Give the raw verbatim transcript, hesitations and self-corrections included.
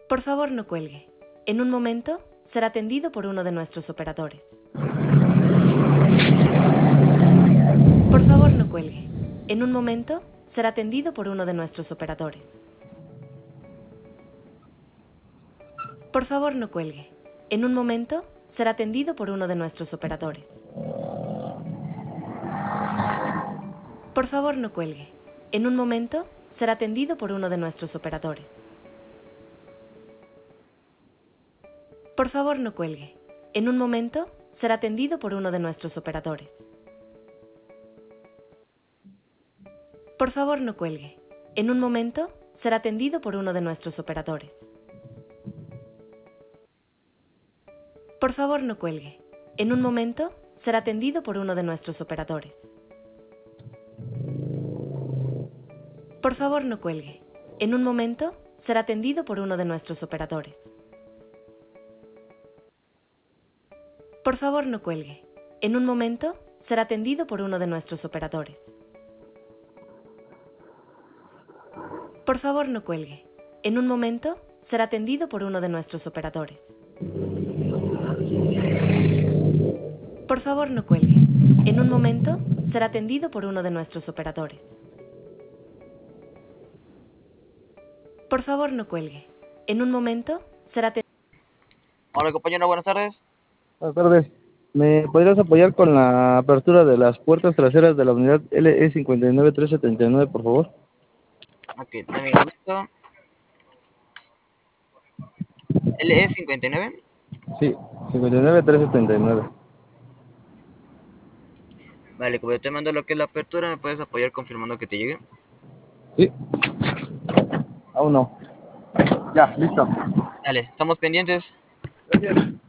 Por favor, no cuelgue. En un momento, será atendido por uno de nuestros operadores. Por favor, no cuelgue. En un momento, será atendido por uno de nuestros operadores. Por favor, no cuelgue. En un momento, será atendido por uno de nuestros operadores. Por favor, no cuelgue. En un momento, será atendido por uno de nuestros operadores. Por favor, no cuelgue. En un momento, será atendido por uno de nuestros operadores. Por favor, no cuelgue. En un momento, será atendido por uno de nuestros operadores. Por favor, no cuelgue. En un momento, será atendido por uno de nuestros operadores. Por favor, no cuelgue. En un momento, será atendido por uno de nuestros operadores. Por favor, no cuelgue. En un momento, será atendido por uno de nuestros operadores. Por favor, no cuelgue. En un momento, será atendido por uno de nuestros operadores. Por favor, no cuelgue. En un momento, será atendido por uno de nuestros operadores. Por favor, no cuelgue. En un momento, será atendido. Hola compañero, buenas tardes. Buenas tardes. ¿Me podrías apoyar con la apertura de las puertas traseras de la unidad L E cinco nueve tres siete nueve, por favor? Ok, dame un momento. L E cincuenta y nueve. Sí, cinco nueve tres siete nueve. Vale, como yo te mando lo que es la apertura, ¿me puedes apoyar confirmando que te llegue? Sí. Aún no. Ya, listo. Dale, estamos pendientes. Gracias.